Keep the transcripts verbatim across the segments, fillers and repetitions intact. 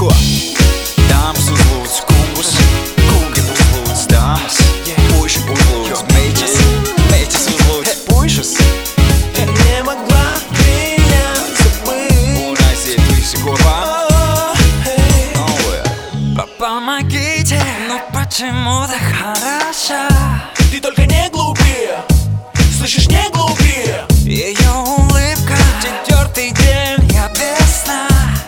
Ko? Dāmas uzlūdz kungus, kungi uzlūdz dāmas, puiši uzlūdz meķes, meķes uzlūdz puišus. Не могла меня забыть. Un aiziet visi kopā. Помогите, ну почему так хороша? Ты только не глупи, слышишь, не глупи. Ее улыбка, четвертый день, я без сна.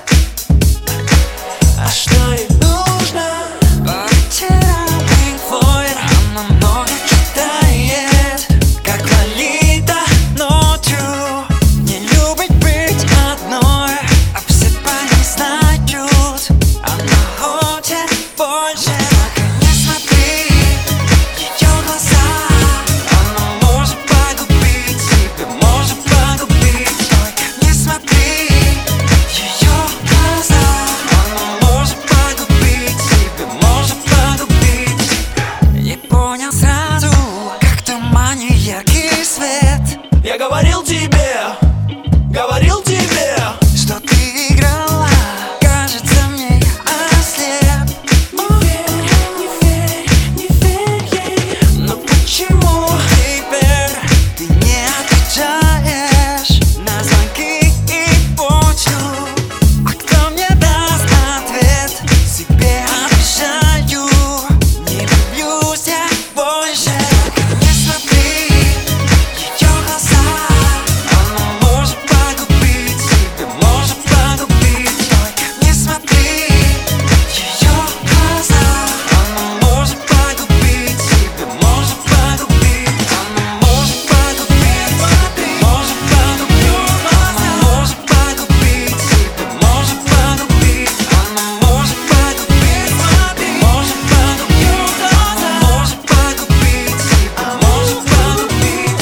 А что ей нужно? По вечерам Pink Floyd, она много читает, как Лолита ночью. Не любит быть одной, а все по ней знают. Она хочет больше. Только не смотри ее глаза, она может погубить тебя, может погубить. Только не смотри ее глаза, она может погубить тебя, может погубить. Не понял сразу, как в тумане яркий свет. Я говорил тебе, говорил тебе, Что ты играла, кажется мне я ослеп. не верь, не верь, не верь ей. Но почему теперь ты не отвечаешь на звонки и почту? А кто мне даст ответ? Себе обещаю, не влюблюсь я больше. Не смотри ее глаза, она может погубить тебя, может погубить. Только не смотри ее глаза, она может погубить тебя, может погубить. Она может погубить, может погубить. Она может погубить тебя, может погубить. Она может погубить, может погубить. Она может погубить тебя, может погубить.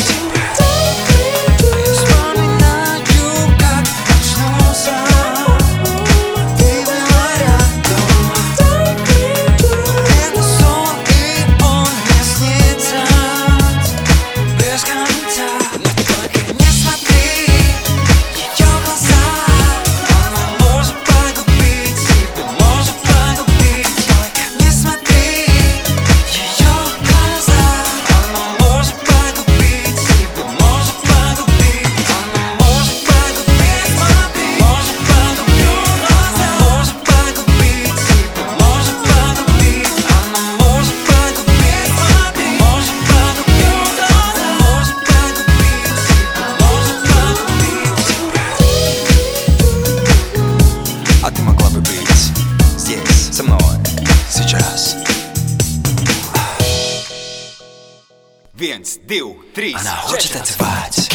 Вспоминаю, как очнулся, ты была рядом. Это сон, и он мне снится без конца. Но только не смотри ее глаза, она может погубить тебя, может погубить. Только не смотри ее глаза, она может погубить тебя, может погубить. Она может погубить, может погубить. Она может погубить тебя, может погубить. Она может погубить, может погубить. Она может погубить тебя, может погубить. А ты могла бы быть здесь, со мной, сейчас. Viens, divi, trīs, Она хочет četri. танцевать.